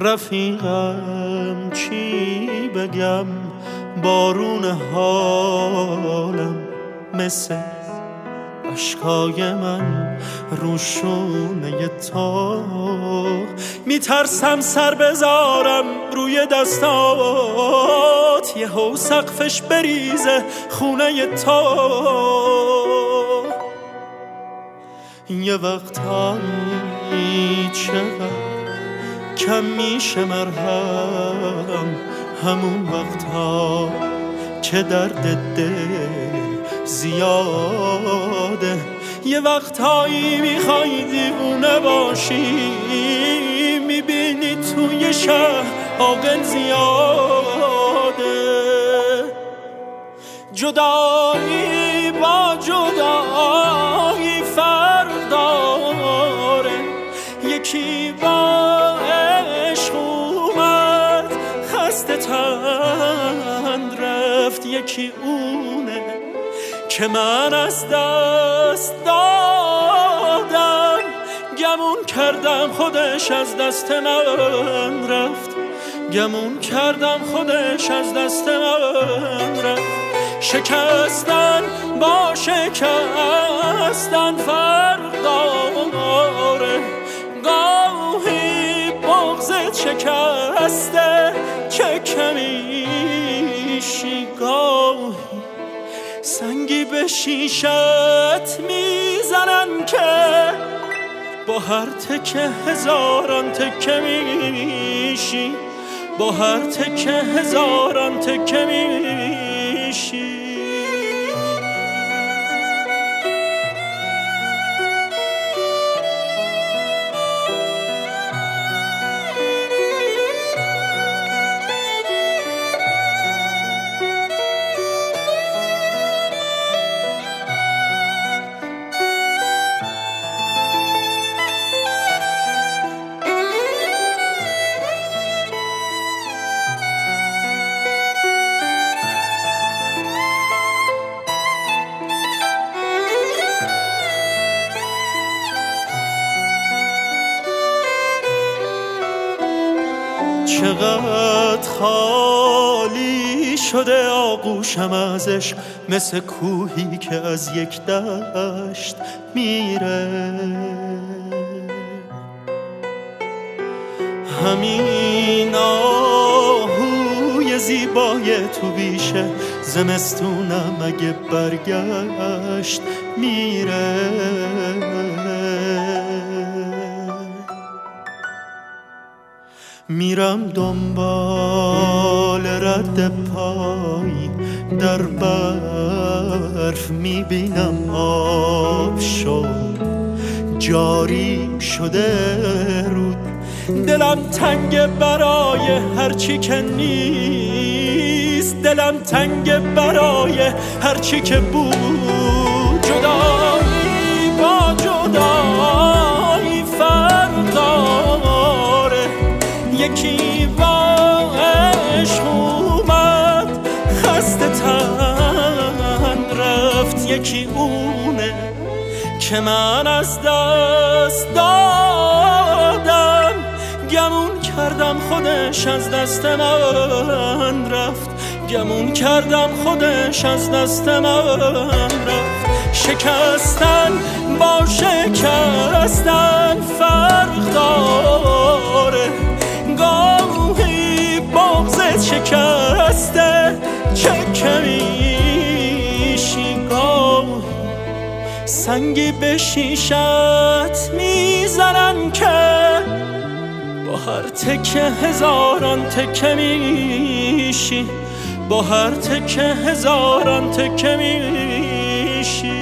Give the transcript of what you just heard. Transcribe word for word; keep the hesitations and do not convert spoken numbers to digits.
رفیقم چی بگم، بارون حالم مثل اشکای من روشونه تو. میترسم سر بذارم روی دستات، یه هو سقفش بریزه خونه تو. یه وقتایی چقدر کم میشه مرهم، همون وقتا که درد دل زیاده. یه وقتایی میخوای دیوونه باشی، میبینی توی شهر عاقل زیاده. جدایی با جدایی فرق داره، یکی با عشق اومد خسته تن رفت، یکی اونه که من از دست دادم. گمون کردم خودش از دست من رفت، گمون کردم خودش از دست من رفت. شکستن با شکستن فرق داره، گاهی بغضت شکسته چه کمیشی، گاهی سنگی به شیشت میزنن که با هر تکه هزاران تکه میشی، با هر تکه هزاران تکه میشی. چقدر خالی شده آغوشم ازش، مثل کوهی که از یک دشت میره. همین آهوی زیبای تو بیشه، زمستونم اگه برگشت میره. میرم دنبال رد پای در برف، میبینم آب شد جاری شده رود. دلم تنگ برای هرچی که نیست، دلم تنگ برای هرچی که بود. جدایی با جدایی فرق داره، یکی با عشق اومد خسته تن رفت، یکی اونه که من از دست دادم. گمون کردم خودش از دست من رفت، گمون کردم خودش از دست من رفت. شکستن با شکستن فرق داره، گاهی بغضت شکسته چه کمیشی، گاهی سنگی به شیشت میزنن که با هر تکه هزاران تکه میشی، با هر تکه هزاران تکه میشی.